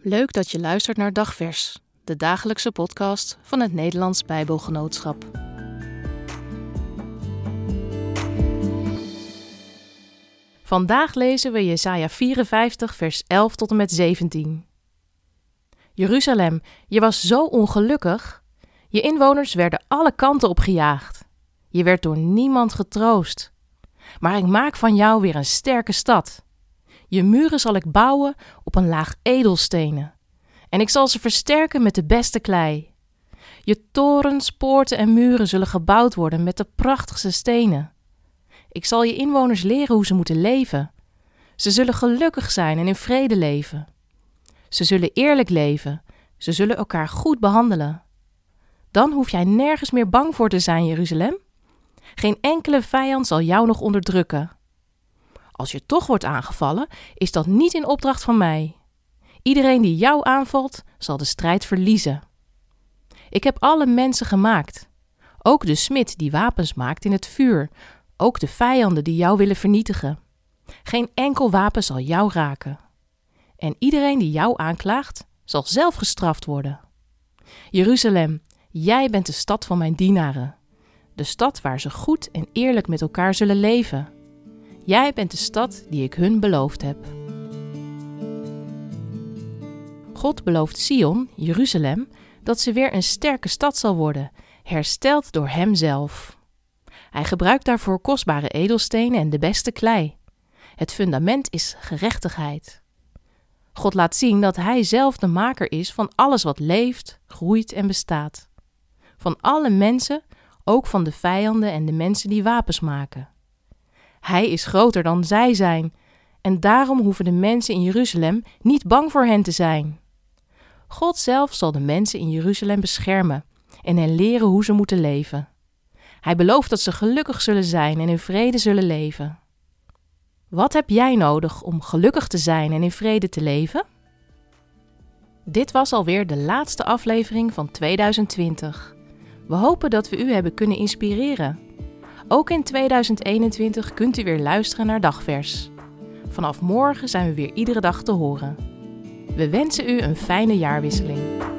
Leuk dat je luistert naar Dagvers, de dagelijkse podcast van het Nederlands Bijbelgenootschap. Vandaag lezen we Jesaja 54, vers 11 tot en met 17. Jeruzalem, je was zo ongelukkig. Je inwoners werden alle kanten op gejaagd. Je werd door niemand getroost. Maar ik maak van jou weer een sterke stad. Je muren zal ik bouwen op een laag edelstenen. En ik zal ze versterken met de beste klei. Je torens, poorten en muren zullen gebouwd worden met de prachtigste stenen. Ik zal je inwoners leren hoe ze moeten leven. Ze zullen gelukkig zijn en in vrede leven. Ze zullen eerlijk leven. Ze zullen elkaar goed behandelen. Dan hoef jij nergens meer bang voor te zijn, Jeruzalem. Geen enkele vijand zal jou nog onderdrukken. Als je toch wordt aangevallen, is dat niet in opdracht van mij. Iedereen die jou aanvalt, zal de strijd verliezen. Ik heb alle mensen gemaakt. Ook de smid die wapens maakt in het vuur. Ook de vijanden die jou willen vernietigen. Geen enkel wapen zal jou raken. En iedereen die jou aanklaagt, zal zelf gestraft worden. Jeruzalem, jij bent de stad van mijn dienaren. De stad waar ze goed en eerlijk met elkaar zullen leven. Jij bent de stad die ik hun beloofd heb. God belooft Sion, Jeruzalem, dat ze weer een sterke stad zal worden, hersteld door Hemzelf. Hij gebruikt daarvoor kostbare edelstenen en de beste klei. Het fundament is gerechtigheid. God laat zien dat Hij zelf de maker is van alles wat leeft, groeit en bestaat. Van alle mensen, ook van de vijanden en de mensen die wapens maken. Hij is groter dan zij zijn en daarom hoeven de mensen in Jeruzalem niet bang voor hen te zijn. God zelf zal de mensen in Jeruzalem beschermen en hen leren hoe ze moeten leven. Hij belooft dat ze gelukkig zullen zijn en in vrede zullen leven. Wat heb jij nodig om gelukkig te zijn en in vrede te leven? Dit was alweer de laatste aflevering van 2020. We hopen dat we u hebben kunnen inspireren. Ook in 2021 kunt u weer luisteren naar Dagvers. Vanaf morgen zijn we weer iedere dag te horen. We wensen u een fijne jaarwisseling.